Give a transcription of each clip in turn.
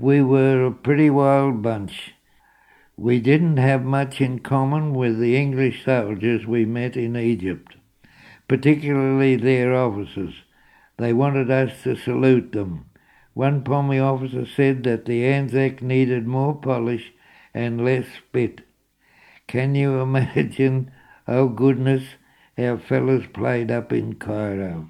We were a pretty wild bunch. We didn't have much in common with the English soldiers we met in Egypt, particularly their officers. They wanted us to salute them. One Pommy officer said that the Anzac needed more polish and less spit. Can you imagine, oh goodness, our fellas played up in Cairo?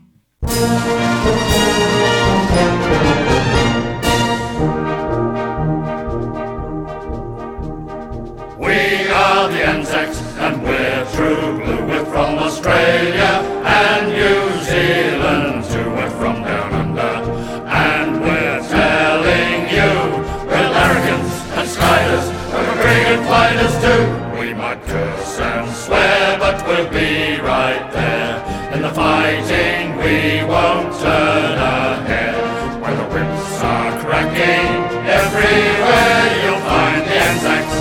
We are the Anzacs and we're true blue. We're from Australia and New Zealand too. We're from down under and we're telling you we're larrikins and sliders, we're brigand fighters too. We might curse and swear but we'll be right there. In the fighting we won't turn a hair. When the whips are cracking everywhere you'll find the Anzacs.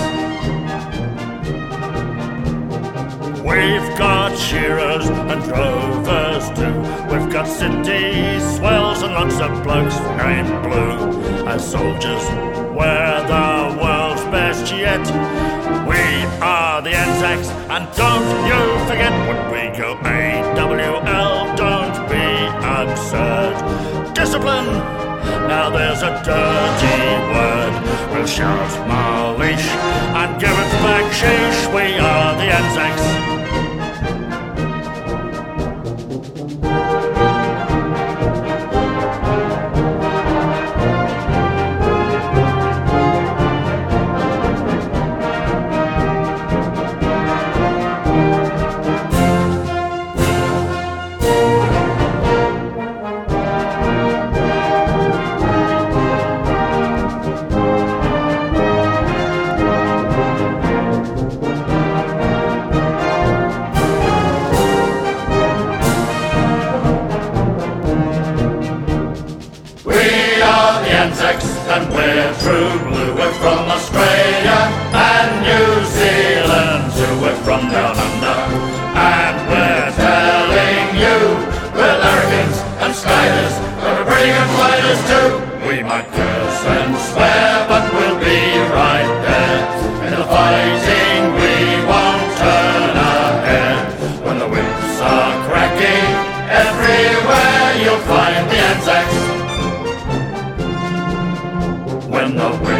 We've got shearers and drovers too. We've got city swells and lots of blokes named Blue. As soldiers, we're the world's best yet. We are the Anzacs, and don't you forget when we go AWL. Don't be absurd. Discipline. Now there's a dirty word. We'll shout Malish and give it back sheesh. We are the Anzacs. And we're true blue. We're from Australia and New Zealand too. We're from down under and we're telling you we're larrikins and skyders, we're brigand fighters too. We might curse and swear but we'll be right there. In the fighting we won't turn a hair. When the whips are cracking everywhere you'll find the Anzacs. When the